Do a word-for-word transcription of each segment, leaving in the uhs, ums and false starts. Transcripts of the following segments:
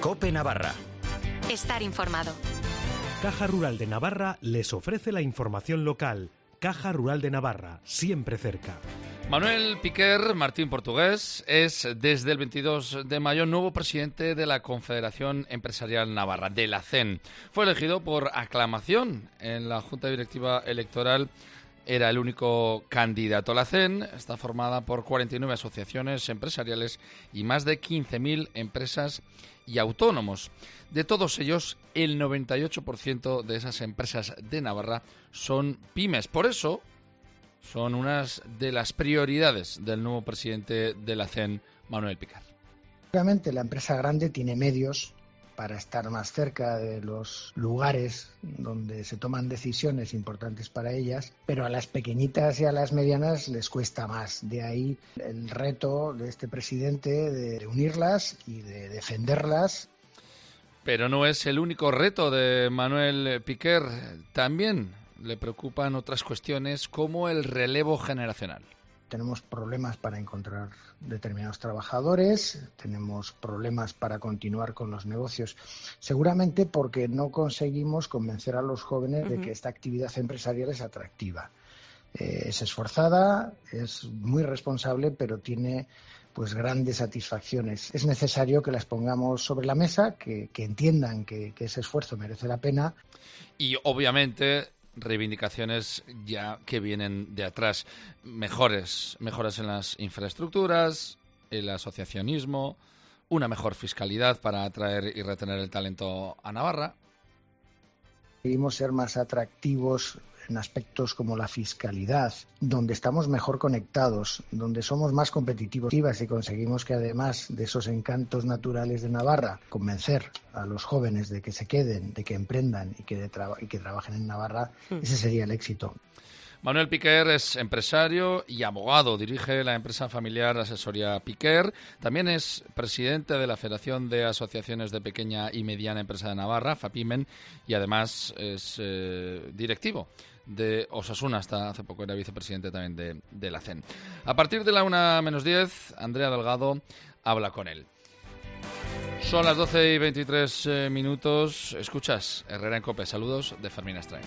COPE Navarra. Estar informado. Caja Rural de Navarra les ofrece la información local. Caja Rural de Navarra, siempre cerca. Manuel Piquer Martín Portugués es desde el veintidós de mayo nuevo presidente de la Confederación Empresarial Navarra, de la C E N. Fue elegido por aclamación en la Junta Directiva Electoral. Era el único candidato. La C E N está formada por cuarenta y nueve asociaciones empresariales y más de quince mil empresas y autónomos. De todos ellos, el noventa y ocho por ciento de esas empresas de Navarra son pymes. Por eso, son unas de las prioridades del nuevo presidente de la C E N, Manuel Piquer. Obviamente la empresa grande tiene medios para estar más cerca de los lugares donde se toman decisiones importantes para ellas, pero a las pequeñitas y a las medianas les cuesta más. De ahí el reto de este presidente de unirlas y de defenderlas. Pero no es el único reto de Manuel Piquer. También le preocupan otras cuestiones como el relevo generacional. Tenemos problemas para encontrar determinados trabajadores, tenemos problemas para continuar con los negocios, seguramente porque no conseguimos convencer a los jóvenes uh-huh. de que esta actividad empresarial es atractiva. Eh, es esforzada, es muy responsable, pero tiene pues grandes satisfacciones. Es necesario que las pongamos sobre la mesa, que, que entiendan que, que ese esfuerzo merece la pena. Y obviamente reivindicaciones ya que vienen de atrás, mejores, mejoras en las infraestructuras, el asociacionismo, una mejor fiscalidad para atraer y retener el talento a Navarra. Conseguimos ser más atractivos en aspectos como la fiscalidad, donde estamos mejor conectados, donde somos más competitivos y conseguimos que además de esos encantos naturales de Navarra, convencer a los jóvenes de que se queden, de que emprendan y que, de traba- y que trabajen en Navarra, mm. ese sería el éxito. Manuel Piquer es empresario y abogado, dirige la empresa familiar Asesoría Piquer, también es presidente de la Federación de Asociaciones de Pequeña y Mediana Empresa de Navarra, FAPIMEN, y además es eh, directivo de Osasuna, hasta hace poco era vicepresidente también de, de la C E N. A partir de la una menos diez, Andrea Delgado habla con él. Son las doce y veintitrés eh, minutos. Escuchas Herrera en COPE. Saludos de Fermín Estrain.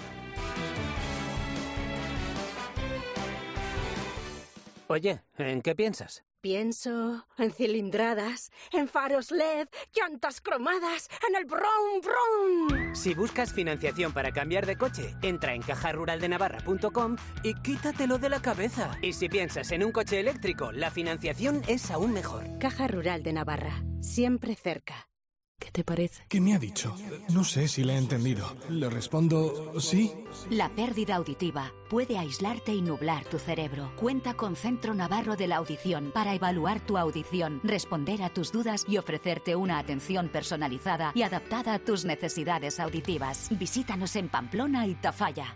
Oye, ¿en qué piensas? Pienso en cilindradas, en faros L E D, llantas cromadas, en el brum brum. Si buscas financiación para cambiar de coche, entra en caja rural de navarra punto com y quítatelo de la cabeza. Y si piensas en un coche eléctrico, la financiación es aún mejor. Caja Rural de Navarra, siempre cerca. ¿Qué te parece? ¿Qué me ha dicho? No sé si le he entendido. ¿Le respondo sí? La pérdida auditiva puede aislarte y nublar tu cerebro. Cuenta con Centro Navarro de la Audición para evaluar tu audición, responder a tus dudas y ofrecerte una atención personalizada y adaptada a tus necesidades auditivas. Visítanos en Pamplona y Tafalla.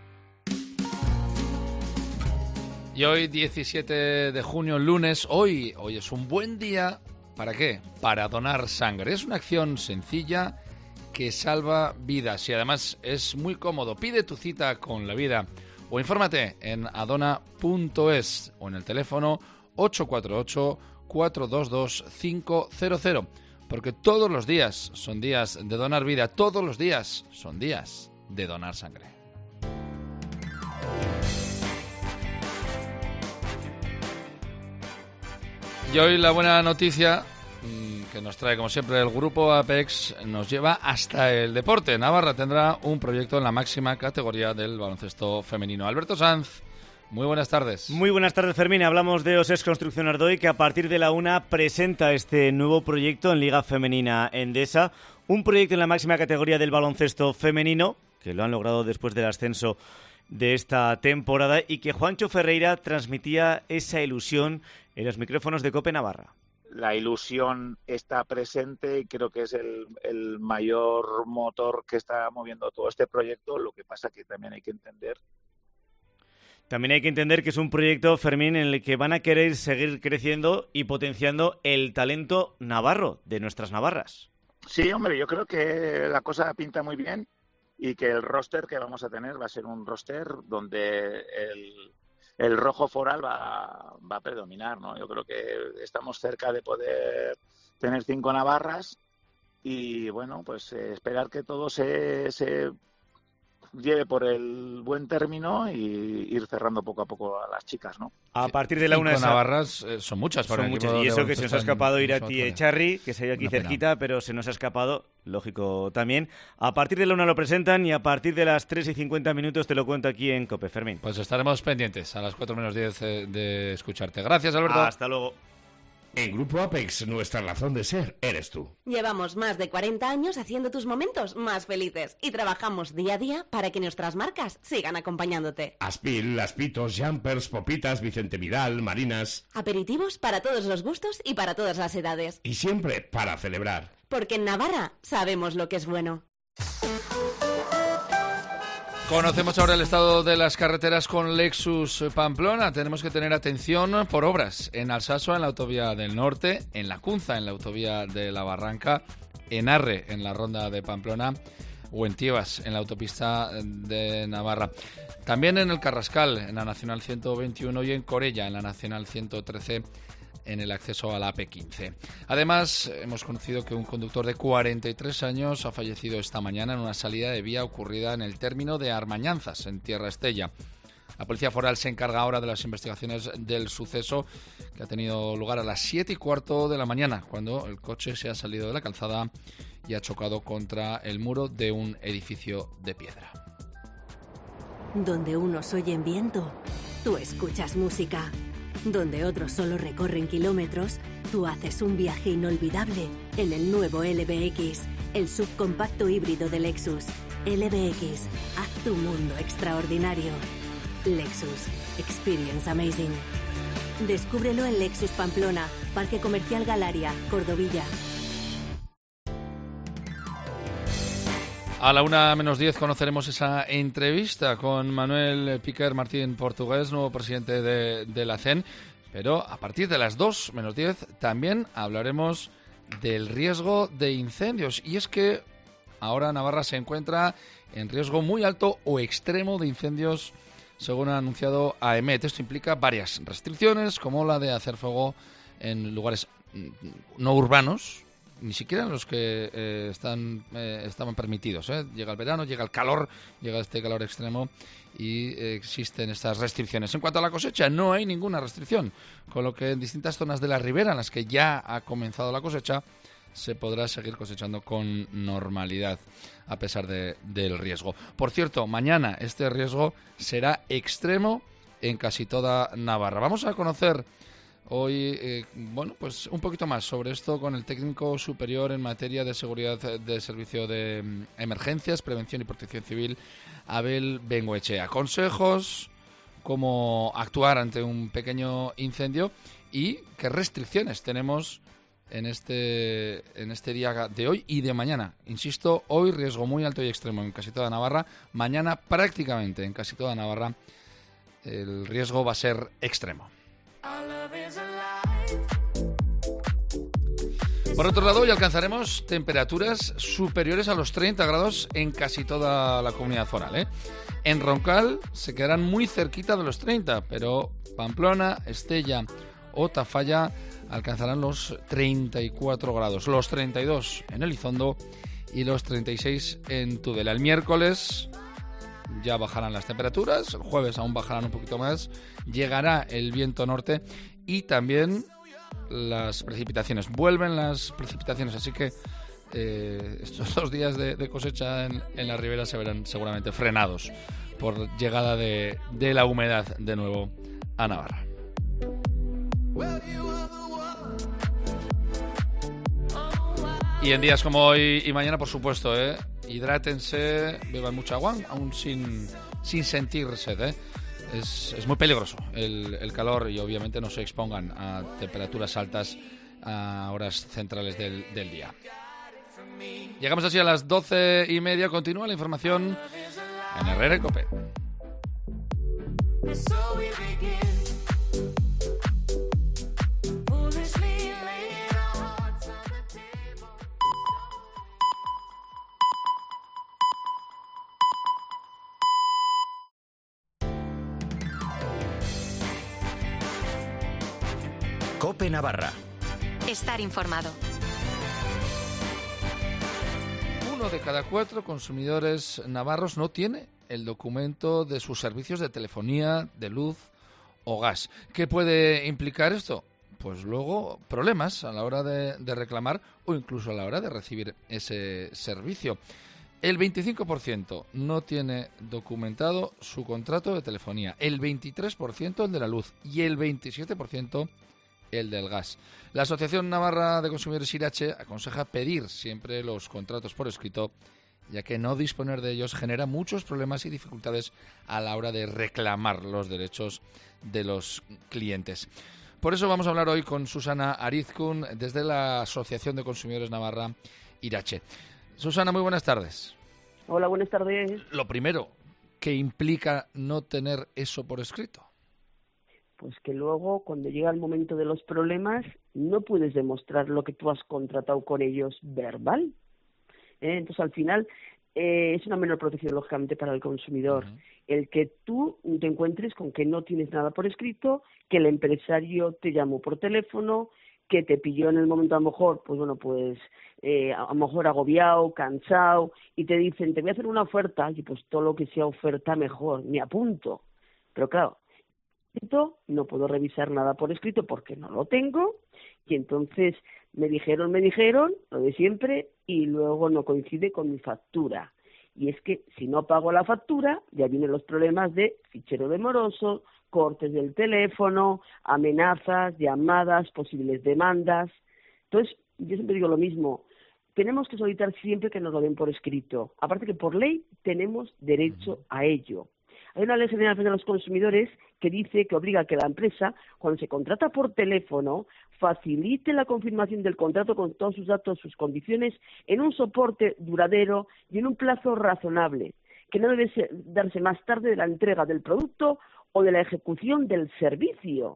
Y hoy, diecisiete de junio, lunes, hoy, hoy es un buen día. ¿Para qué? Para donar sangre. Es una acción sencilla que salva vidas y además es muy cómodo. Pide tu cita con la vida o infórmate en adona punto es o en el teléfono ocho cuatro ocho, cuatro dos dos, cinco cero cero. Porque todos los días son días de donar vida, todos los días son días de donar sangre. Y hoy la buena noticia que nos trae, como siempre, el grupo Apex nos lleva hasta el deporte. Navarra tendrá un proyecto en la máxima categoría del baloncesto femenino. Alberto Sanz, muy buenas tardes. Muy buenas tardes, Fermín. Hablamos de Osés Construcción Ardoy, que a partir de la una presenta este nuevo proyecto en Liga Femenina Endesa. Un proyecto en la máxima categoría del baloncesto femenino, que lo han logrado después del ascenso de esta temporada y que Juancho Ferreira transmitía esa ilusión en los micrófonos de COPE Navarra. La ilusión está presente y creo que es el, el mayor motor que está moviendo todo este proyecto. Lo que pasa que también hay que entender También hay que entender que es un proyecto, Fermín, en el que van a querer seguir creciendo y potenciando el talento navarro de nuestras navarras. Sí, hombre, yo creo que la cosa pinta muy bien y que el roster que vamos a tener va a ser un roster donde el, el rojo foral va, va a predominar, ¿no? Yo creo que estamos cerca de poder tener cinco navarras y bueno, pues eh, esperar que todo se, se lleve por el buen término y ir cerrando poco a poco a las chicas, ¿no? A partir de la una... Cinco navarras eh, son muchas. Son muchas. Y eso que se nos ha escapado ir a ti, Echarri, que se ha ido aquí cerquita, pero se nos ha escapado, lógico también. A partir de la una lo presentan y a partir de las tres y cincuenta minutos te lo cuento aquí en COPE, Fermín. Pues estaremos pendientes a las cuatro menos diez eh, de escucharte. Gracias, Alberto. Hasta luego. En Grupo Apex, nuestra razón de ser eres tú. Llevamos más de cuarenta años haciendo tus momentos más felices y trabajamos día a día para que nuestras marcas sigan acompañándote. Aspil, Aspitos, Jumpers, Popitas, Vicente Vidal, Marinas... Aperitivos para todos los gustos y para todas las edades. Y siempre para celebrar. Porque en Navarra sabemos lo que es bueno. Conocemos ahora el estado de las carreteras con Lexus Pamplona. Tenemos que tener atención por obras en Alsaso, en la autovía del Norte, en La Cunza, en la autovía de La Barranca, en Arre, en la ronda de Pamplona, o en Tiebas, en la autopista de Navarra. También en el Carrascal, en la Nacional ciento veintiuno, y en Corella, en la Nacional ciento trece, en el acceso a la A P quince. Además, hemos conocido que un conductor de cuarenta y tres años ha fallecido esta mañana en una salida de vía ocurrida en el término de Armañanzas, en Tierra Estella. La Policía Foral se encarga ahora de las investigaciones del suceso, que ha tenido lugar a las siete y cuarto de la mañana, cuando el coche se ha salido de la calzada y ha chocado contra el muro de un edificio de piedra. Donde unos oyen viento, tú escuchas música. Donde otros solo recorren kilómetros, tú haces un viaje inolvidable en el nuevo L B X, el subcompacto híbrido de Lexus. L B X, haz tu mundo extraordinario. Lexus, experience amazing. Descúbrelo en Lexus Pamplona, Parque Comercial Galaria, Cordovilla. A la una menos diez conoceremos esa entrevista con Manuel Piquer Martín Portugués, nuevo presidente de, de la C E N. Pero a partir de las dos menos diez también hablaremos del riesgo de incendios. Y es que ahora Navarra se encuentra en riesgo muy alto o extremo de incendios, según ha anunciado AEMET. Esto implica varias restricciones, como la de hacer fuego en lugares no urbanos, ni siquiera en los que eh, están eh, estaban permitidos. ¿eh? Llega el verano, llega el calor, llega este calor extremo y eh, existen estas restricciones. En cuanto a la cosecha, no hay ninguna restricción, con lo que en distintas zonas de la ribera en las que ya ha comenzado la cosecha se podrá seguir cosechando con normalidad, a pesar de, del riesgo. Por cierto, mañana este riesgo será extremo en casi toda Navarra. Vamos a conocer hoy, eh, bueno, pues un poquito más sobre esto con el técnico superior en materia de seguridad de servicio de um, emergencias, prevención y protección civil, Abel Bengoechea. Consejos, cómo actuar ante un pequeño incendio y qué restricciones tenemos en este, en este día de hoy y de mañana. Insisto, hoy riesgo muy alto y extremo en casi toda Navarra. Mañana prácticamente en casi toda Navarra el riesgo va a ser extremo. Por otro lado, hoy alcanzaremos temperaturas superiores a los treinta grados en casi toda la comunidad foral. ¿eh? En Roncal se quedarán muy cerquita de los treinta, pero Pamplona, Estella o Tafalla alcanzarán los treinta y cuatro grados, los treinta y dos en Elizondo y los treinta y seis en Tudela. El miércoles ya bajarán las temperaturas, el jueves aún bajarán un poquito más, llegará el viento norte y también las precipitaciones. Vuelven las precipitaciones, así que eh, estos dos días de, de cosecha en, en la ribera se verán seguramente frenados por llegada de, de la humedad de nuevo a Navarra. Y en días como hoy y mañana, por supuesto, ¿eh? hidrátense, beban mucha agua, aún sin, sin sentir sed. ¿eh? Es, es muy peligroso el, el calor y obviamente no se expongan a temperaturas altas a horas centrales del, del día. Llegamos así a las doce y media. Continúa la información en Herrera y Cope. Cope Navarra. Estar informado. Uno de cada cuatro consumidores navarros no tiene el documento de sus servicios de telefonía, de luz o gas. ¿Qué puede implicar esto? Pues luego problemas a la hora de, de reclamar o incluso a la hora de recibir ese servicio. El veinticinco por ciento no tiene documentado su contrato de telefonía, el veintitrés por ciento el de la luz y el veintisiete por ciento el del gas. La Asociación Navarra de Consumidores Irache aconseja pedir siempre los contratos por escrito, ya que no disponer de ellos genera muchos problemas y dificultades a la hora de reclamar los derechos de los clientes. Por eso vamos a hablar hoy con Susana Arizkun desde la Asociación de Consumidores Navarra Irache. Susana, muy buenas tardes. Hola, buenas tardes. Lo primero, ¿qué implica no tener eso por escrito? Pues que luego, cuando llega el momento de los problemas, no puedes demostrar lo que tú has contratado con ellos verbal. ¿Eh? Entonces, al final, eh, es una menor protección, lógicamente, para el consumidor. Uh-huh. El que tú te encuentres con que no tienes nada por escrito, que el empresario te llamó por teléfono, que te pilló en el momento a lo mejor, pues bueno, pues eh, a lo mejor agobiado, cansado, y te dicen, te voy a hacer una oferta, y pues todo lo que sea oferta mejor, me apunto. Pero claro, no puedo revisar nada por escrito porque no lo tengo, y entonces me dijeron, me dijeron, lo de siempre, y luego no coincide con mi factura. Y es que si no pago la factura, ya vienen los problemas de fichero de moroso, cortes del teléfono, amenazas, llamadas, posibles demandas. Entonces, yo siempre digo lo mismo, tenemos que solicitar siempre que nos lo den por escrito. Aparte que por ley tenemos derecho a ello. Hay una ley general de los consumidores que dice que obliga a que la empresa, cuando se contrata por teléfono, facilite la confirmación del contrato con todos sus datos, sus condiciones, en un soporte duradero y en un plazo razonable, que no debe ser, darse más tarde de la entrega del producto o de la ejecución del servicio.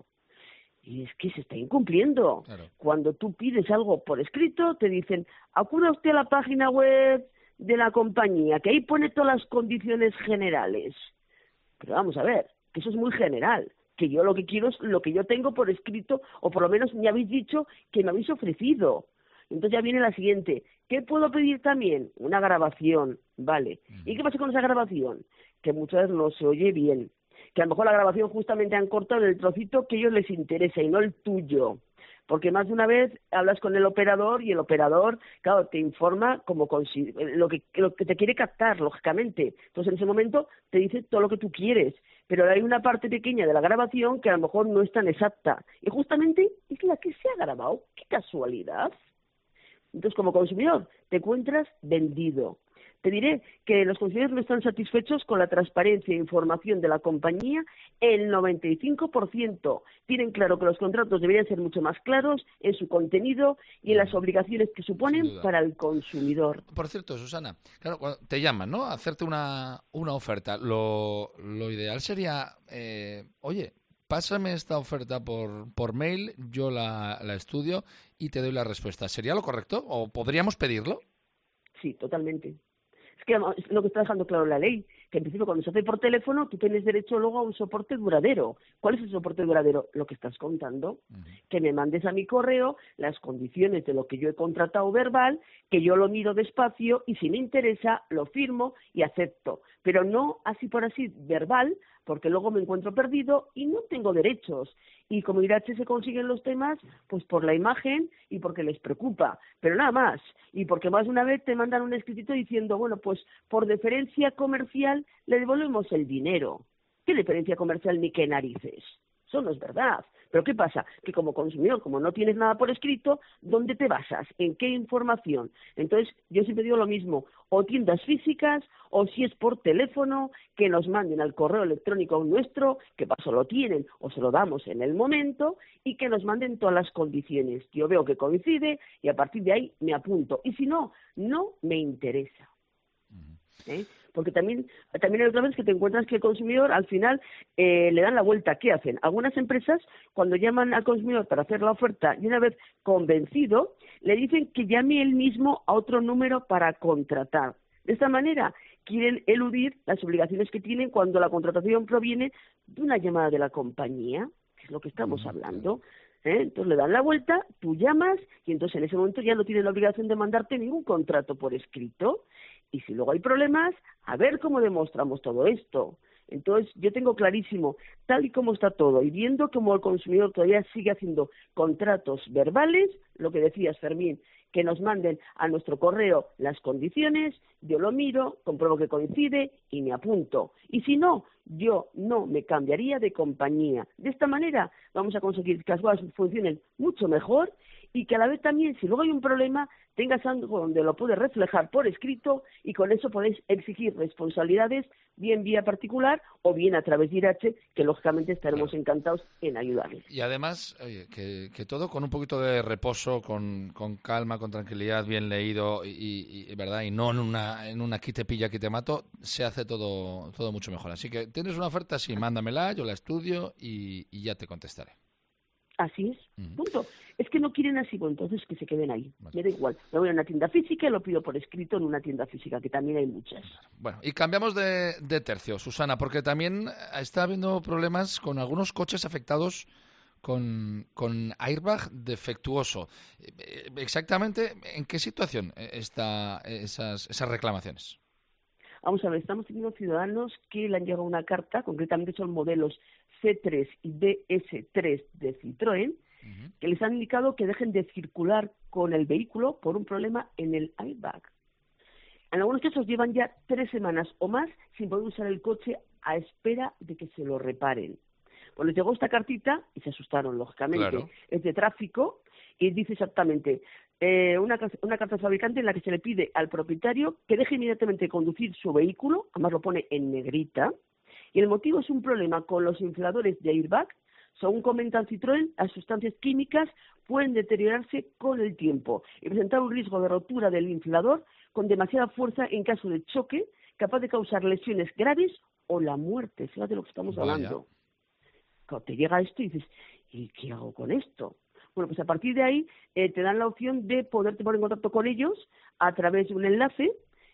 Y es que se está incumpliendo. Claro. Cuando tú pides algo por escrito, te dicen, acuda usted a la página web de la compañía, que ahí pone todas las condiciones generales. Pero vamos a ver, que eso es muy general, que yo lo que quiero es lo que yo tengo por escrito, o por lo menos me habéis dicho que me habéis ofrecido. Entonces ya viene la siguiente, ¿qué puedo pedir también? Una grabación, vale. ¿Y qué pasa con esa grabación? Que muchas veces no se oye bien, que a lo mejor la grabación justamente han cortado en el trocito que a ellos les interesa y no el tuyo. Porque más de una vez hablas con el operador y el operador, claro, te informa como consi- lo que, lo que te quiere captar, lógicamente. Entonces, en ese momento te dice todo lo que tú quieres, pero hay una parte pequeña de la grabación que a lo mejor no es tan exacta. Y justamente es la que se ha grabado. ¡Qué casualidad! Entonces, como consumidor, te encuentras vendido. Te diré que los consumidores no están satisfechos con la transparencia e información de la compañía. El noventa y cinco por ciento tienen claro que los contratos deberían ser mucho más claros en su contenido y en las obligaciones que suponen para el consumidor. Por cierto, Susana, claro, cuando te llaman, ¿no?, a hacerte una, una oferta, lo, lo ideal sería, eh, oye, pásame esta oferta por, por mail, yo la, la estudio y te doy la respuesta. ¿Sería lo correcto? ¿O podríamos pedirlo? Sí, totalmente. Es que es lo que está dejando claro la ley, que en principio cuando se hace por teléfono tú tienes derecho luego a un soporte duradero. ¿Cuál es el soporte duradero? Lo que estás contando, uh-huh. Que me mandes a mi correo las condiciones de lo que yo he contratado verbal, que yo lo miro despacio y si me interesa lo firmo y acepto, pero no así por así verbal, porque luego me encuentro perdido y no tengo derechos. Y como Irache se consiguen los temas, pues por la imagen y porque les preocupa, pero nada más. Y porque más de una vez te mandan un escritito diciendo, bueno, pues por deferencia comercial le devolvemos el dinero. ¿Qué deferencia comercial ni qué narices? Eso no es verdad. Pero ¿qué pasa? Que como consumidor, como no tienes nada por escrito, ¿dónde te basas? ¿En qué información? Entonces, yo siempre digo lo mismo, o tiendas físicas, o si es por teléfono, que nos manden al correo electrónico nuestro, que paso lo tienen, o se lo damos en el momento, y que nos manden todas las condiciones. Yo veo que coincide, y a partir de ahí me apunto. Y si no, no me interesa. ¿Eh? Porque también, también hay otras veces que te encuentras que el consumidor al final eh, le dan la vuelta. ¿Qué hacen? Algunas empresas, cuando llaman al consumidor para hacer la oferta y una vez convencido, le dicen que llame él mismo a otro número para contratar. De esta manera quieren eludir las obligaciones que tienen cuando la contratación proviene de una llamada de la compañía, que es lo que estamos hablando. ¿eh? Entonces le dan la vuelta, tú llamas y entonces en ese momento ya no tienen la obligación de mandarte ningún contrato por escrito. Y si luego hay problemas, a ver cómo demostramos todo esto. Entonces, yo tengo clarísimo, tal y como está todo, y viendo cómo el consumidor todavía sigue haciendo contratos verbales, lo que decías, Fermín, que nos manden a nuestro correo las condiciones, yo lo miro, compruebo que coincide y me apunto. Y si no, yo no me cambiaría de compañía. De esta manera vamos a conseguir que las cosas funcionen mucho mejor y que a la vez también, si luego hay un problema, tengas algo donde lo puedes reflejar por escrito y con eso podéis exigir responsabilidades, bien vía particular o bien a través de Irache, que lógicamente estaremos claro. encantados en ayudarles. Y además, oye, que, que todo con un poquito de reposo, con, con calma, con tranquilidad, bien leído y, y verdad y no en una en una aquí te pilla, aquí te mato, se hace todo todo mucho mejor. Así que tienes una oferta, sí, mándamela, yo la estudio y, y ya te contestaré. Así es, uh-huh. punto. Es que no quieren así, pues entonces que se queden ahí. Vale. Me da igual. Me voy a una tienda física y lo pido por escrito en una tienda física, que también hay muchas. Bueno, y cambiamos de, de tercio, Susana, porque también está habiendo problemas con algunos coches afectados con, con airbag defectuoso. Exactamente, ¿en qué situación están esas, esas reclamaciones? Vamos a ver, estamos teniendo ciudadanos que le han llegado una carta, concretamente son modelos C tres y D S tres de Citroën, uh-huh. que les han indicado que dejen de circular con el vehículo por un problema en el airbag. En algunos casos llevan ya tres semanas o más sin poder usar el coche a espera de que se lo reparen. Pues les llegó esta cartita y se asustaron, lógicamente. Claro. Es de tráfico y dice exactamente eh, una, una carta del fabricante en la que se le pide al propietario que deje inmediatamente conducir su vehículo, además lo pone en negrita, y el motivo es un problema con los infladores de airbag. Según comenta el Citroën, las sustancias químicas pueden deteriorarse con el tiempo y presentar un riesgo de rotura del inflador con demasiada fuerza en caso de choque, capaz de causar lesiones graves o la muerte. Fíjate lo que estamos Vaya. hablando. Cuando te llega esto y dices, ¿y qué hago con esto? Bueno, pues a partir de ahí eh, te dan la opción de poderte poner en contacto con ellos a través de un enlace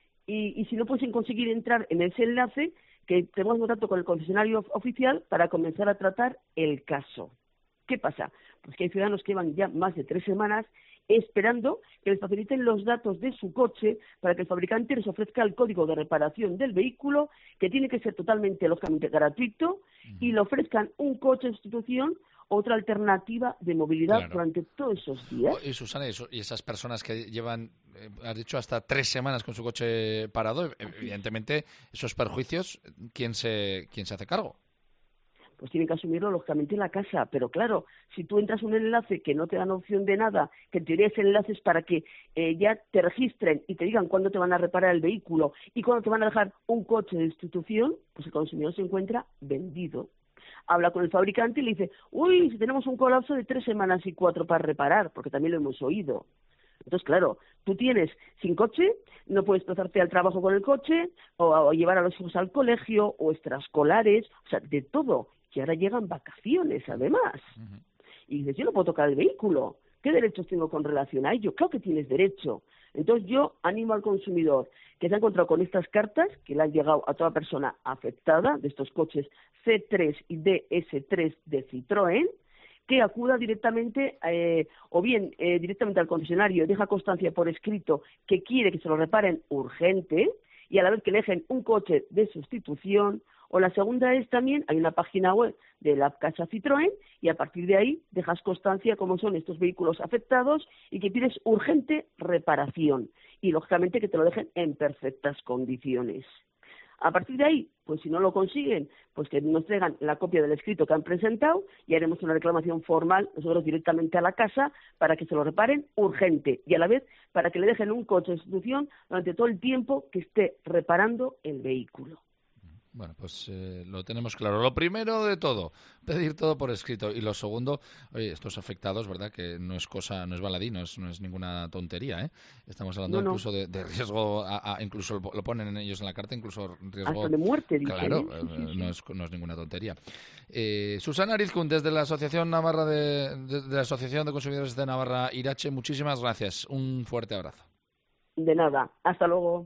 y, y si no puedes conseguir entrar en ese enlace, que tenemos contacto con el concesionario oficial para comenzar a tratar el caso. ¿Qué pasa? Pues que hay ciudadanos que llevan ya más de tres semanas esperando que les faciliten los datos de su coche para que el fabricante les ofrezca el código de reparación del vehículo, que tiene que ser totalmente, lógicamente, gratuito, uh-huh. y le ofrezcan un coche de sustitución, otra alternativa de movilidad claro. durante todos esos días. Y Susana, y esas personas que llevan, eh, has dicho, hasta tres semanas con su coche parado, evidentemente, esos perjuicios, ¿quién se, quién se hace cargo? Pues tienen que asumirlo, lógicamente, la casa. Pero claro, si tú entras un enlace que no te dan opción de nada, que en teoría ese enlace es para que eh, ya te registren y te digan cuándo te van a reparar el vehículo y cuándo te van a dejar un coche de sustitución, pues el consumidor se encuentra vendido. Habla con el fabricante y le dice, uy, si tenemos un colapso de tres semanas y cuatro para reparar, porque también lo hemos oído. Entonces, claro, tú tienes sin coche, no puedes desplazarte al trabajo con el coche, o, o llevar a los hijos al colegio, o extraescolares, o sea, de todo. Y ahora llegan vacaciones, además. Uh-huh. Y dices, yo no puedo tocar el vehículo. ¿Qué derechos tengo con relación a ello? Claro que tienes derecho. Entonces yo animo al consumidor que se ha encontrado con estas cartas, que le han llegado a toda persona afectada de estos coches C tres y D S tres de Citroën, que acuda directamente, eh, o bien eh, directamente al concesionario, deja constancia por escrito que quiere que se lo reparen urgente, y a la vez que le dejen un coche de sustitución. O la segunda es también, hay una página web de la casa Citroën y a partir de ahí dejas constancia cómo son estos vehículos afectados y que pides urgente reparación y lógicamente que te lo dejen en perfectas condiciones. A partir de ahí, pues si no lo consiguen, pues que nos traigan la copia del escrito que han presentado y haremos una reclamación formal nosotros directamente a la casa para que se lo reparen urgente y a la vez para que le dejen un coche de sustitución durante todo el tiempo que esté reparando el vehículo. Bueno, pues eh, lo tenemos claro. Lo primero de todo, pedir todo por escrito. Y lo segundo, oye, estos afectados, ¿verdad? Que no es cosa, no es baladí, no es, no es ninguna tontería, ¿eh? Estamos hablando no, no. incluso de, de riesgo, a, a, incluso lo ponen ellos en la carta, incluso riesgo... Hasta de muerte, dicen. Claro, ¿eh? sí, sí, sí. No, es, no es ninguna tontería. Eh, Susana Arizkun, desde la Asociación Navarra de, de, de la Asociación de Consumidores de Navarra, Irache, muchísimas gracias. Un fuerte abrazo. De nada. Hasta luego.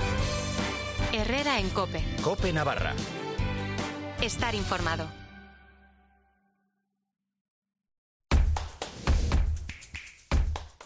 Herrera en COPE. COPE Navarra. Estar informado.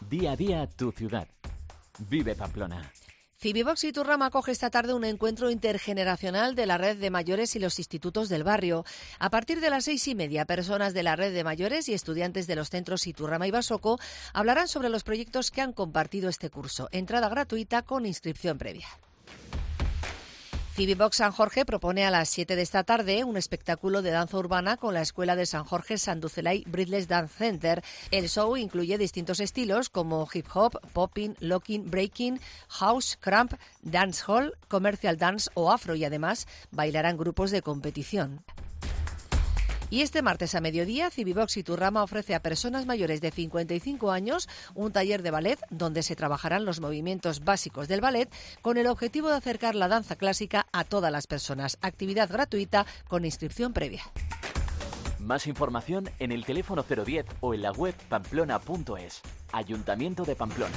Día a día tu ciudad. Vive Pamplona. Fibivox Iturrama acoge esta tarde un encuentro intergeneracional de la red de mayores y los institutos del barrio. A partir de las seis y media, personas de la red de mayores y estudiantes de los centros Iturrama y Basoco hablarán sobre los proyectos que han compartido este curso. Entrada gratuita con inscripción previa. Fibivox San Jorge propone a las siete de esta tarde un espectáculo de danza urbana con la Escuela de San Jorge Sanducelay Bridles Dance Center. El show incluye distintos estilos como hip hop, popping, locking, breaking, house, crump, dancehall, commercial dance o afro y además bailarán grupos de competición. Y este martes a mediodía, Fibivox Iturrama ofrece a personas mayores de cincuenta y cinco años un taller de ballet donde se trabajarán los movimientos básicos del ballet con el objetivo de acercar la danza clásica a todas las personas. Actividad gratuita con inscripción previa. Más información en el teléfono cero diez o en la web pamplona punto es. Ayuntamiento de Pamplona.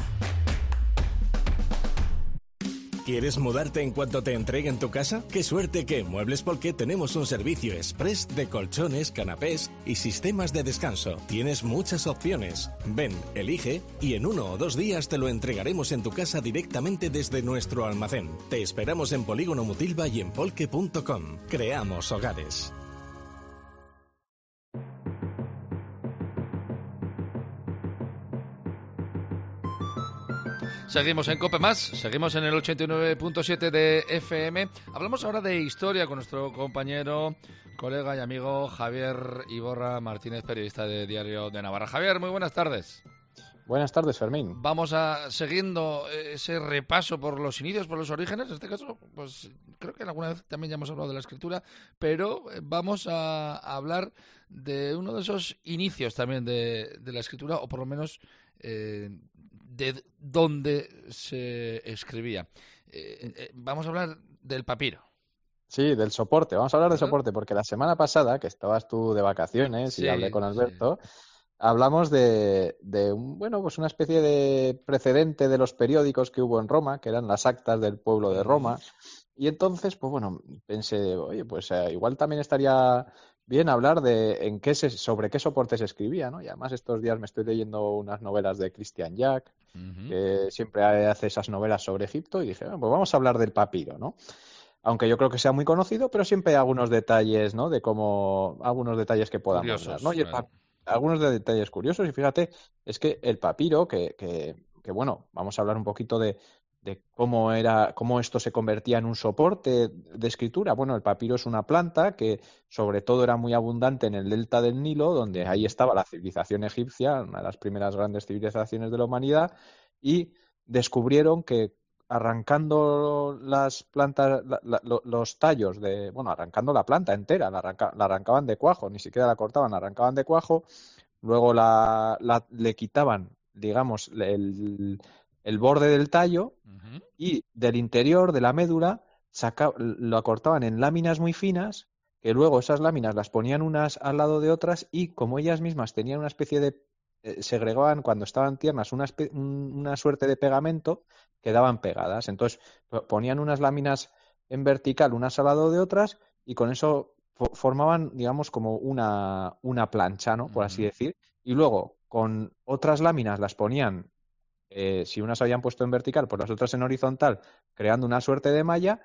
¿Quieres mudarte en cuanto te entreguen tu casa? ¡Qué suerte que en Muebles Polque tenemos un servicio express de colchones, canapés y sistemas de descanso! Tienes muchas opciones. Ven, elige y en uno o dos días te lo entregaremos en tu casa directamente desde nuestro almacén. Te esperamos en Polígono Mutilva y en polque punto com. Creamos hogares. Seguimos en COPE Más, seguimos en el ochenta y nueve punto siete de F M. Hablamos ahora de historia con nuestro compañero, colega y amigo Javier Iborra Martínez, periodista de Diario de Navarra. Javier, muy buenas tardes. Buenas tardes, Fermín. Vamos a siguiendo ese repaso por los inicios, por los orígenes. En este caso, pues creo que alguna vez también ya hemos hablado de la escritura, pero vamos a hablar de uno de esos inicios también de, de la escritura, o por lo menos eh, de dónde se escribía. Eh, eh, vamos a hablar del papiro. Sí, del soporte. Vamos a hablar de soporte, porque la semana pasada, que estabas tú de vacaciones y Sí, hablé con Alberto, sí. hablamos de, de un, bueno, pues una especie de precedente de los periódicos que hubo en Roma, que eran las actas del pueblo de Roma. Y entonces, pues bueno, pensé, oye, pues eh, igual también estaría bien hablar de en qué se, sobre qué soporte se escribía, ¿no? Y además estos días me estoy leyendo unas novelas de Christian Jack, uh-huh. que siempre hace esas novelas sobre Egipto, y dije, bueno, pues vamos a hablar del papiro, ¿no? Aunque yo creo que sea muy conocido, pero siempre hay algunos detalles, ¿no? De cómo, algunos detalles que podamos Curiosos, dar, ¿no? Y el claro. pa- algunos de detalles curiosos, y fíjate, es que el papiro, que, que, que bueno, vamos a hablar un poquito de de cómo era, cómo esto se convertía en un soporte de escritura. Bueno, el papiro es una planta que sobre todo era muy abundante en el delta del Nilo, donde ahí estaba la civilización egipcia, una de las primeras grandes civilizaciones de la humanidad, y descubrieron que arrancando las plantas, la, la, los tallos de, bueno, arrancando la planta entera, la, arranca, la arrancaban de cuajo, ni siquiera la cortaban, la arrancaban de cuajo, luego la, la le quitaban, digamos, el el borde del tallo, uh-huh. y del interior de la médula saca, lo acortaban en láminas muy finas, que luego esas láminas las ponían unas al lado de otras, y como ellas mismas tenían una especie de eh, segregaban cuando estaban tiernas una, espe- una suerte de pegamento, quedaban pegadas. Entonces ponían unas láminas en vertical unas al lado de otras, y con eso fo- formaban, digamos, como una, una plancha, ¿no? Por así decir, y luego con otras láminas las ponían. Eh, si unas habían puesto en vertical, pues las otras en horizontal, creando una suerte de malla,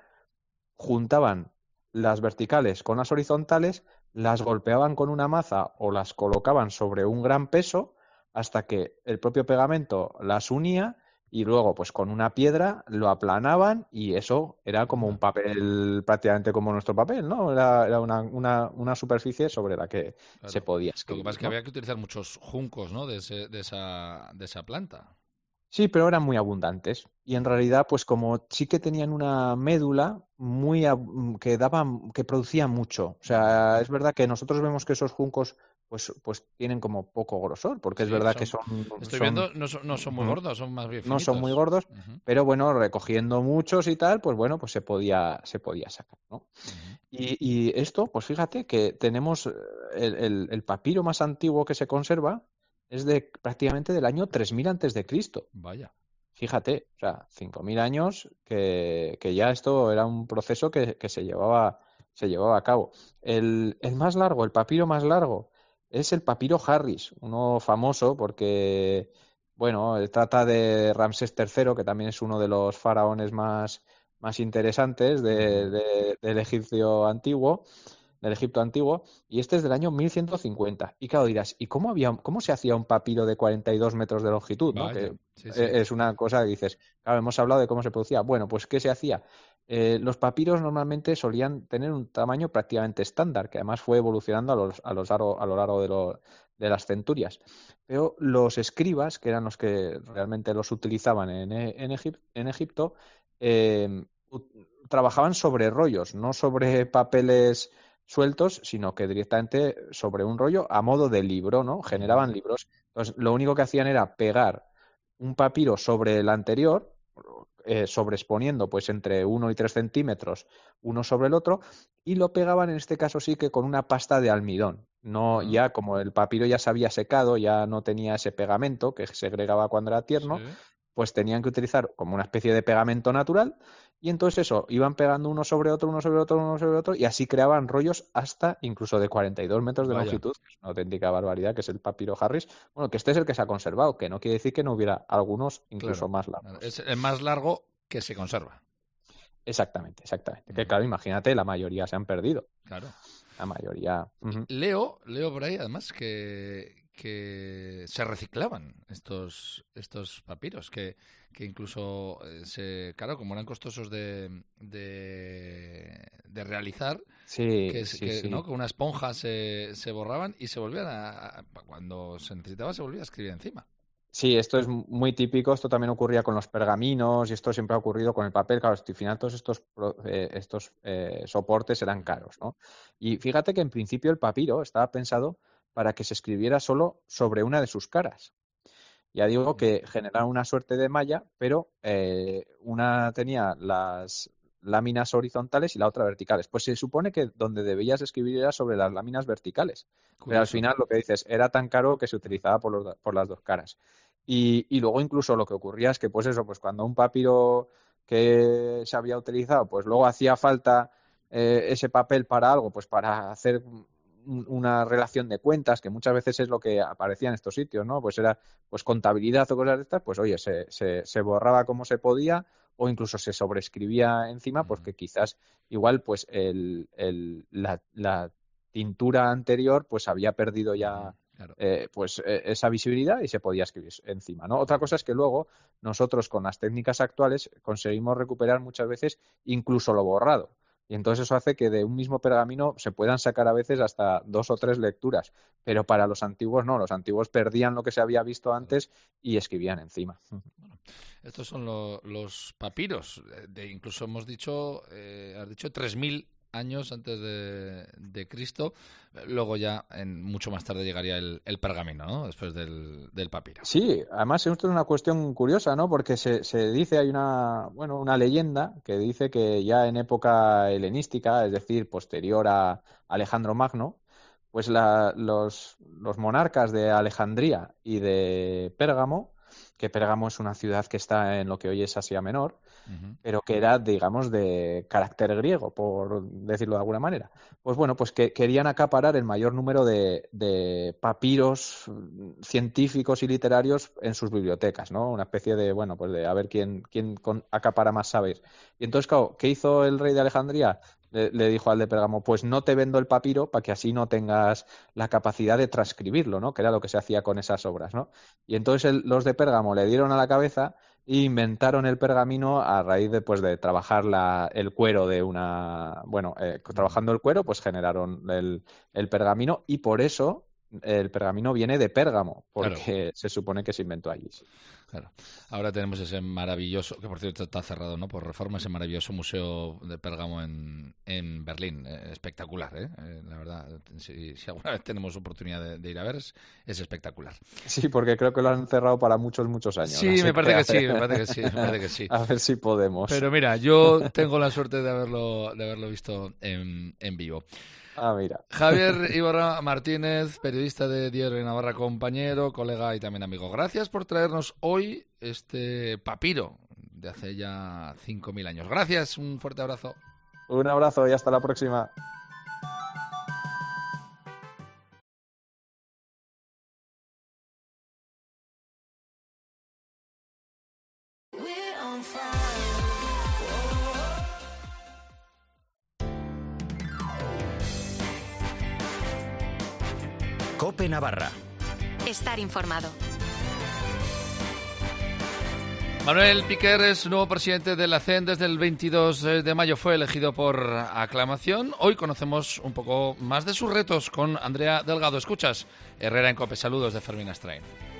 juntaban las verticales con las horizontales, las golpeaban con una maza o las colocaban sobre un gran peso hasta que el propio pegamento las unía, y luego pues con una piedra lo aplanaban, y eso era como un papel, prácticamente como nuestro papel, ¿no? Era, era una, una, una superficie sobre la que claro. se podía escribir. Lo que pasa es que ¿no? había que utilizar muchos juncos, ¿no? De, ese, de, esa, de esa planta. Sí, pero eran muy abundantes, y en realidad, pues como sí que tenían una médula muy que daba, que producía mucho. O sea, es verdad que nosotros vemos que esos juncos pues pues tienen como poco grosor, porque sí, es verdad son, que son... Estoy son, viendo, no son, no son muy gordos, son más bien finitos. No son muy gordos, uh-huh. pero bueno, recogiendo muchos y tal, pues bueno, pues se podía se podía sacar, ¿no? Uh-huh. Y, y esto, pues fíjate que tenemos el, el, el papiro más antiguo que se conserva, es de prácticamente del año tres mil antes de Cristo. Vaya. Fíjate, o sea, cinco mil años que, que ya esto era un proceso que, que se llevaba se llevaba a cabo. El, el más largo, el papiro más largo, es el papiro Harris, uno famoso porque bueno, trata de Ramsés tercero, que también es uno de los faraones más, más interesantes de, de, del egipcio antiguo, del Egipto antiguo, y este es del año mil ciento cincuenta. Y claro, dirás, ¿y cómo había, cómo se hacía un papiro de cuarenta y dos metros de longitud? ¿No? Vaya, Que sí, sí. es una cosa que dices, claro, hemos hablado de cómo se producía. Bueno, pues ¿qué se hacía? Eh, los papiros normalmente solían tener un tamaño prácticamente estándar, que además fue evolucionando a, los, a, los largo, a lo largo de, lo, de las centurias. Pero los escribas, que eran los que realmente los utilizaban en, en, Egip, en Egipto, eh, trabajaban sobre rollos, no sobre papeles sueltos, sino que directamente sobre un rollo a modo de libro, ¿no? Generaban libros. Entonces, lo único que hacían era pegar un papiro sobre el anterior, eh, sobreexponiendo pues entre uno y tres centímetros uno sobre el otro, y lo pegaban en este caso sí que con una pasta de almidón. No, uh-huh. Ya como el papiro ya se había secado, ya no tenía ese pegamento que segregaba cuando era tierno, sí. Pues tenían que utilizar como una especie de pegamento natural, y entonces eso, iban pegando uno sobre otro, uno sobre otro, uno sobre otro, y así creaban rollos hasta incluso de cuarenta y dos metros de Vaya. longitud, que es una auténtica barbaridad, que es el papiro Harris. Bueno, que este es el que se ha conservado, que no quiere decir que no hubiera algunos incluso claro. más largos. Es el más largo que se conserva. Exactamente, exactamente. Que claro, imagínate, la mayoría se han perdido. Claro. La mayoría. Uh-huh. Leo, leo por ahí además que, que se reciclaban estos, estos papiros, que, que incluso se, claro, como eran costosos de, de, de realizar, sí, que, sí, que sí. ¿no? con una esponja se, se borraban y se volvían a, a, cuando se necesitaba se volvía a escribir encima. Sí, esto es muy típico, esto también ocurría con los pergaminos y esto siempre ha ocurrido con el papel. Claro, al final todos estos, eh, estos eh, soportes eran caros, ¿no? Y fíjate que en principio el papiro estaba pensado para que se escribiera solo sobre una de sus caras. Ya digo que generaba una suerte de malla, pero eh, una tenía las láminas horizontales y la otra verticales. Pues se supone que donde debías escribir era sobre las láminas verticales. Curioso. Pero al final lo que dices, era tan caro que se utilizaba por, los, por las dos caras. Y, y luego incluso lo que ocurría es que, pues eso, pues cuando un papiro que se había utilizado, pues luego hacía falta eh, ese papel para algo, pues para hacer un, una relación de cuentas, que muchas veces es lo que aparecía en estos sitios, ¿no? Pues era pues contabilidad o cosas de estas, pues oye, se, se, se borraba como se podía o incluso se sobreescribía encima, porque quizás igual pues el, el, la, la tintura anterior pues había perdido ya... Claro. Eh, pues eh, esa visibilidad y se podía escribir encima, ¿no? Otra cosa es que luego nosotros con las técnicas actuales conseguimos recuperar muchas veces incluso lo borrado. Y entonces eso hace que de un mismo pergamino se puedan sacar a veces hasta dos o tres lecturas. Pero para los antiguos no, los antiguos perdían lo que se había visto antes y escribían encima. Bueno, estos son lo, los papiros. De, incluso hemos dicho, eh, has dicho tres mil años antes de, de Cristo. Luego ya, en mucho más tarde, llegaría el, el pergamino, ¿no? Después del, del papiro. Sí, además esto es una cuestión curiosa, ¿no? Porque se, se dice, hay una, bueno, una leyenda que dice que ya en época helenística, es decir, posterior a Alejandro Magno, pues la, los, los monarcas de Alejandría y de Pérgamo, que Pérgamo es una ciudad que está en lo que hoy es Asia Menor, uh-huh. pero que era, digamos, de carácter griego, por decirlo de alguna manera. Pues bueno, pues que querían acaparar el mayor número de, de papiros científicos y literarios en sus bibliotecas, ¿no? Una especie de, bueno, pues de a ver quién, quién con, acapara más saber. Y entonces, claro, ¿qué hizo el rey de Alejandría? Le, le dijo al de Pérgamo, pues no te vendo el papiro para que así no tengas la capacidad de transcribirlo, ¿no? Que era lo que se hacía con esas obras, ¿no? Y entonces el, los de Pérgamo le dieron a la cabeza e inventaron el pergamino a raíz de, pues, de trabajar la, el cuero de una... Bueno, eh, trabajando el cuero, pues generaron el, el pergamino y por eso el pergamino viene de Pérgamo, porque claro. se supone que se inventó allí. Claro. Ahora tenemos ese maravilloso, que por cierto está cerrado, ¿no? Por reforma, ese maravilloso museo de Pérgamo en, en Berlín. Eh, espectacular, ¿eh? Eh, la verdad, si, si alguna vez tenemos oportunidad de, de ir a ver, es, es espectacular. Sí, porque creo que lo han cerrado para muchos, muchos años. Sí, me parece que, que sí, me parece que sí, me parece que sí. A ver si podemos. Pero mira, yo tengo la suerte de haberlo, de haberlo visto en, en vivo. Ah, mira. Javier Ibarra Martínez, periodista de Diario de Navarra, compañero, colega y también amigo. Gracias por traernos hoy este papiro de hace ya cinco mil años. Gracias, un fuerte abrazo. Un abrazo y hasta la próxima. COPE Navarra. Estar informado. Manuel Piquer es nuevo presidente de la C E N desde el veintidós de mayo. Fue elegido por aclamación. Hoy conocemos un poco más de sus retos con Andrea Delgado. Escuchas Herrera en COPE. Saludos de Fermín Astrain.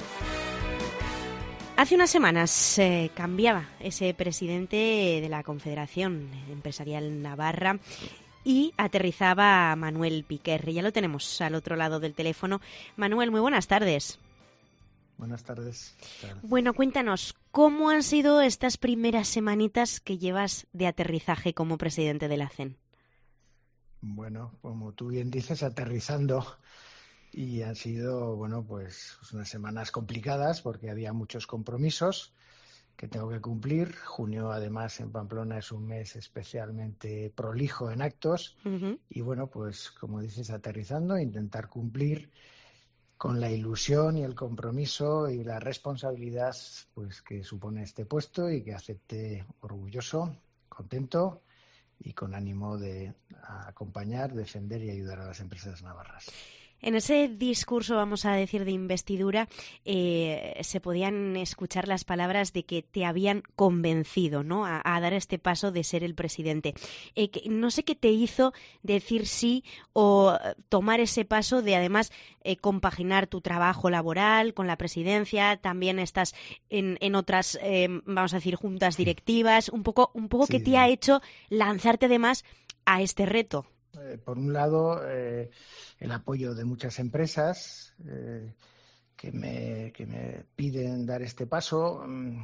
Hace unas semanas eh, cambiaba ese presidente de la Confederación Empresarial Navarra y aterrizaba Manuel Piquer. Ya lo tenemos al otro lado del teléfono. Manuel, muy buenas tardes. Buenas tardes. Bueno, cuéntanos, ¿cómo han sido estas primeras semanitas que llevas de aterrizaje como presidente de la C E N? Bueno, como tú bien dices, aterrizando, y han sido, bueno, pues unas semanas complicadas porque había muchos compromisos que tengo que cumplir. Junio, además, en Pamplona es un mes especialmente prolijo en actos. Uh-huh. Y bueno, pues como dices, aterrizando, intentar cumplir con la ilusión y el compromiso y la responsabilidad pues que supone este puesto, y que acepte orgulloso, contento y con ánimo de acompañar, defender y ayudar a las empresas navarras. En ese discurso, vamos a decir, de investidura, eh, se podían escuchar las palabras de que te habían convencido, ¿no?, a, a dar este paso de ser el presidente. Eh, que, no sé qué te hizo decir sí o tomar ese paso de, además, eh, compaginar tu trabajo laboral con la presidencia. También estás en, en otras, eh, vamos a decir, juntas directivas. Un poco, un poco sí, ¿qué te sí. ha hecho lanzarte además a este reto? Eh, por un lado, eh, el apoyo de muchas empresas eh, que, me, que me piden dar este paso.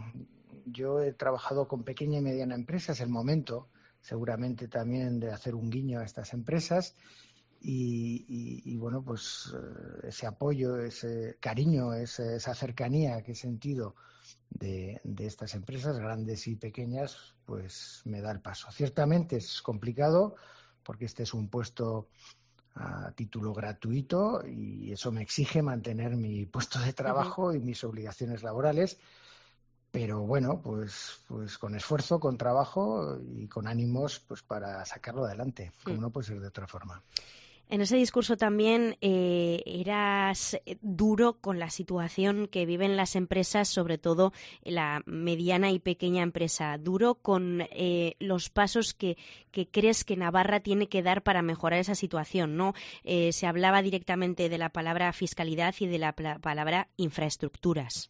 Yo he trabajado con pequeña y mediana empresa, es el momento seguramente también de hacer un guiño a estas empresas y, y, y bueno, pues ese apoyo, ese cariño, ese, esa cercanía que he sentido de, de estas empresas, grandes y pequeñas, pues me da el paso. Ciertamente es complicado, porque este es un puesto a título gratuito y eso me exige mantener mi puesto de trabajo uh-huh. y mis obligaciones laborales, pero bueno, pues pues con esfuerzo, con trabajo y con ánimos pues para sacarlo adelante, como uh-huh. no puede ser de otra forma. En ese discurso también eh, eras duro con la situación que viven las empresas, sobre todo la mediana y pequeña empresa. Duro con eh, los pasos que, que crees que Navarra tiene que dar para mejorar esa situación, ¿no? Eh, se hablaba directamente de la palabra fiscalidad y de la pla- palabra infraestructuras.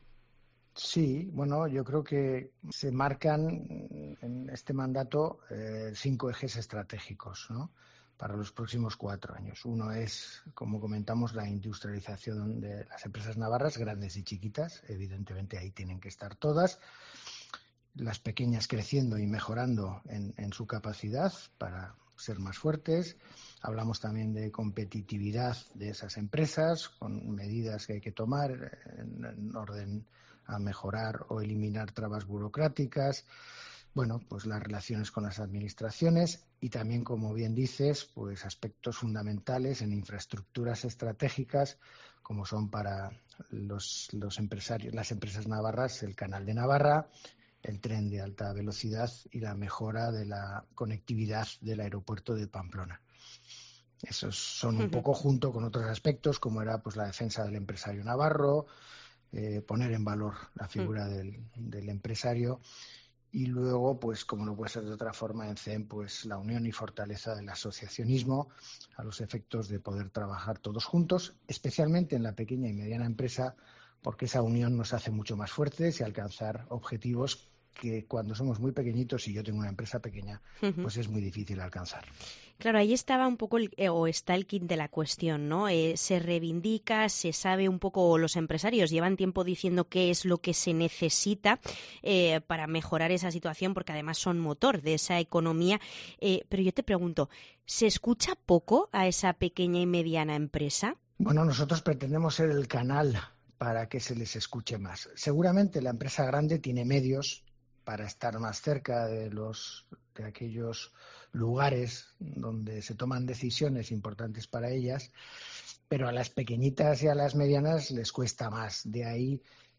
Sí, bueno, yo creo que se marcan en este mandato eh, cinco ejes estratégicos, ¿no?, para los próximos cuatro años. Uno es, como comentamos, la industrialización de las empresas navarras, grandes y chiquitas. Evidentemente ahí tienen que estar todas. Las pequeñas creciendo y mejorando en, en su capacidad para ser más fuertes. Hablamos también de competitividad de esas empresas, con medidas que hay que tomar en, en orden a mejorar o eliminar trabas burocráticas. Bueno, pues las relaciones con las administraciones y también, como bien dices, pues aspectos fundamentales en infraestructuras estratégicas, como son para los, los empresarios, las empresas navarras, el Canal de Navarra, el tren de alta velocidad y la mejora de la conectividad del aeropuerto de Pamplona. Esos son un poco, junto con otros aspectos, como era pues la defensa del empresario navarro, eh, poner en valor la figura del, del empresario. Y luego, pues como no puede ser de otra forma, en C E N, pues la unión y fortaleza del asociacionismo a los efectos de poder trabajar todos juntos, especialmente en la pequeña y mediana empresa, porque esa unión nos hace mucho más fuertes y alcanzar objetivos que cuando somos muy pequeñitos, y yo tengo una empresa pequeña, uh-huh. pues es muy difícil alcanzar. Claro, ahí estaba un poco, el, o está el kit de la cuestión, ¿no? Eh, se reivindica, se sabe un poco, los empresarios llevan tiempo diciendo qué es lo que se necesita eh, para mejorar esa situación, porque además son motor de esa economía. Eh, pero yo te pregunto, ¿se escucha poco a esa pequeña y mediana empresa? Bueno, nosotros pretendemos ser el canal para que se les escuche más. Seguramente la empresa grande tiene medios para estar más cerca de los de aquellos lugares donde se toman decisiones importantes para ellas, pero a las pequeñitas y a las medianas les cuesta más. De ahí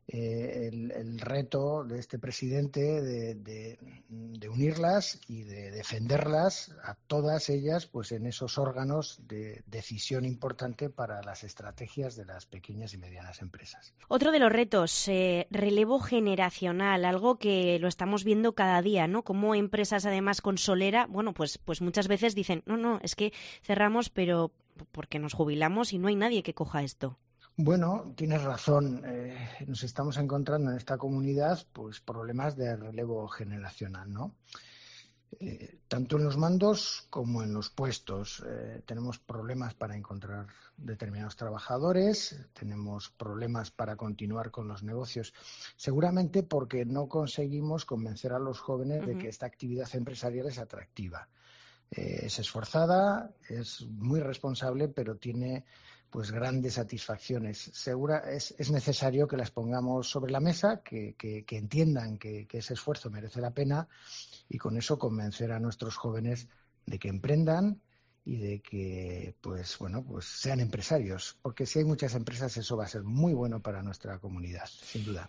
eh, el, el reto de este presidente de, de, de unirlas y de defenderlas a todas ellas, pues en esos órganos de decisión importante para las estrategias de las pequeñas y medianas empresas. Otro de los retos, eh, relevo generacional, algo que lo estamos viendo cada día, ¿no? Como empresas además con solera, bueno, pues, pues muchas veces dicen, no, no, es que cerramos, pero porque nos jubilamos y no hay nadie que coja esto. Bueno, tienes razón. Eh, nos estamos encontrando en esta comunidad pues problemas de relevo generacional, ¿no? Eh, tanto en los mandos como en los puestos. Eh, tenemos problemas para encontrar determinados trabajadores, tenemos problemas para continuar con los negocios, seguramente porque no conseguimos convencer a los jóvenes uh-huh. de que esta actividad empresarial es atractiva. Eh, es esforzada, es muy responsable, pero tiene pues grandes satisfacciones. Segura, es, es necesario que las pongamos sobre la mesa, que, que, que entiendan que, que ese esfuerzo merece la pena y con eso convencer a nuestros jóvenes de que emprendan y de que pues bueno pues sean empresarios, porque si hay muchas empresas eso va a ser muy bueno para nuestra comunidad, sin duda.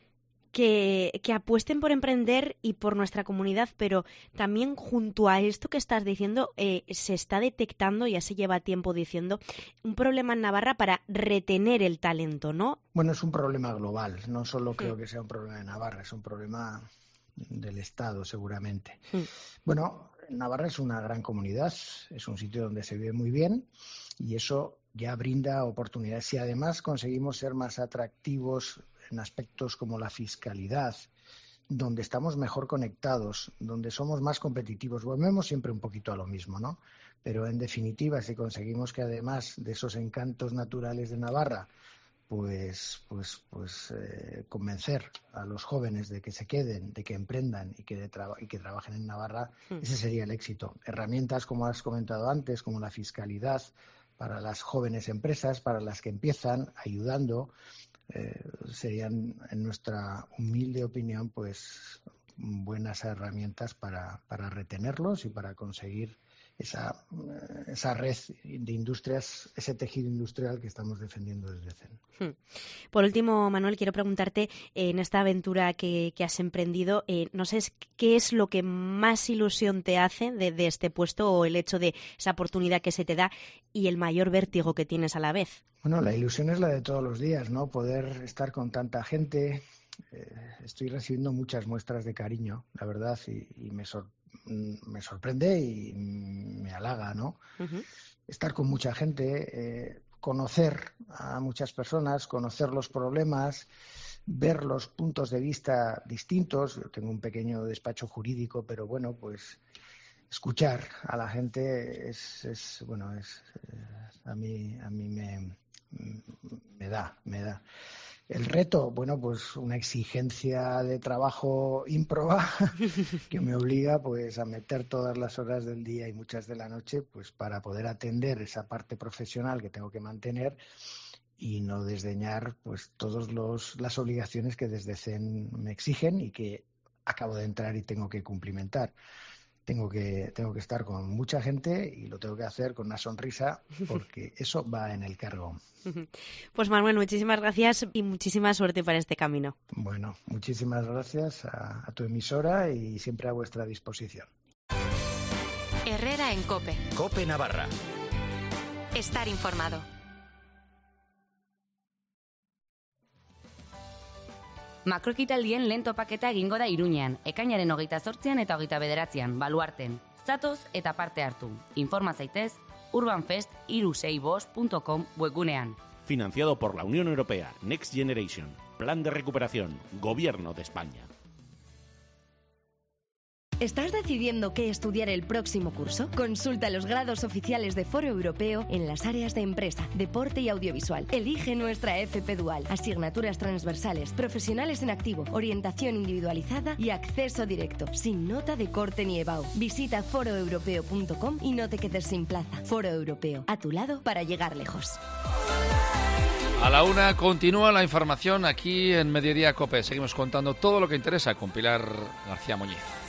Que, que apuesten por emprender y por nuestra comunidad, pero también junto a esto que estás diciendo, eh, se está detectando, ya se lleva tiempo diciendo, un problema en Navarra para retener el talento, ¿no? Bueno, es un problema global, no solo creo que sea un problema de Navarra, es un problema del Estado seguramente. Sí. Bueno, Navarra es una gran comunidad, es un sitio donde se vive muy bien y eso ya brinda oportunidades. Si además conseguimos ser más atractivos en aspectos como la fiscalidad, donde estamos mejor conectados, donde somos más competitivos, volvemos siempre un poquito a lo mismo, ¿no? Pero en definitiva, si conseguimos que además de esos encantos naturales de Navarra, pues, pues, pues eh, convencer a los jóvenes de que se queden, de que emprendan y que, de traba- y que trabajen en Navarra, mm. ese sería el éxito. Herramientas, como has comentado antes, como la fiscalidad, para las jóvenes empresas, para las que empiezan, ayudando, eh, serían, en nuestra humilde opinión, pues buenas herramientas para, para retenerlos y para conseguir esa, esa red de industrias, ese tejido industrial que estamos defendiendo desde C E N. Por último, Manuel, quiero preguntarte, eh, en esta aventura que, que has emprendido, eh, no sé qué es lo que más ilusión te hace de, de este puesto o el hecho de esa oportunidad que se te da y el mayor vértigo que tienes a la vez. Bueno, la ilusión es la de todos los días, ¿no? Poder estar con tanta gente. Eh, estoy recibiendo muchas muestras de cariño, la verdad, y, y me, sor- me sorprende y me halaga, ¿no? Uh-huh. Estar con mucha gente, eh, conocer a muchas personas, conocer los problemas, ver los puntos de vista distintos. Yo tengo un pequeño despacho jurídico, pero bueno, pues escuchar a la gente es, es bueno, es eh, a mí a mí me me da, me da. El reto, bueno, pues una exigencia de trabajo ímproba que me obliga pues a meter todas las horas del día y muchas de la noche pues para poder atender esa parte profesional que tengo que mantener y no desdeñar pues todas las obligaciones que desde C E N me exigen y que acabo de entrar y tengo que cumplimentar. Tengo que, tengo que estar con mucha gente y lo tengo que hacer con una sonrisa porque eso va en el cargo. Pues Manuel, muchísimas gracias y muchísima suerte para este camino. Bueno, muchísimas gracias a, a tu emisora y siempre a vuestra disposición. Herrera en COPE. COPE Navarra. Estar informado. Makrokitaldien lehen topaketa egingo da Iruñean, ekainaren hogeita zortzian eta hogeita bederatzian, Baluarten. Zatoz eta parte hartu. Informa zaitez, urbanfest hiru sei bost punto com webgunean. Financiado por la Unión Europea, Next Generation, Plan de Recuperación, Gobierno de España. ¿Estás decidiendo qué estudiar el próximo curso? Consulta los grados oficiales de Foro Europeo en las áreas de empresa, deporte y audiovisual. Elige nuestra F P Dual, asignaturas transversales, profesionales en activo, orientación individualizada y acceso directo, sin nota de corte ni E B A U. Visita foro europeo punto com y no te quedes sin plaza. Foro Europeo, a tu lado para llegar lejos. A la una continúa la información aquí en Mediodía COPE. Seguimos contando todo lo que interesa con Pilar García Muñiz.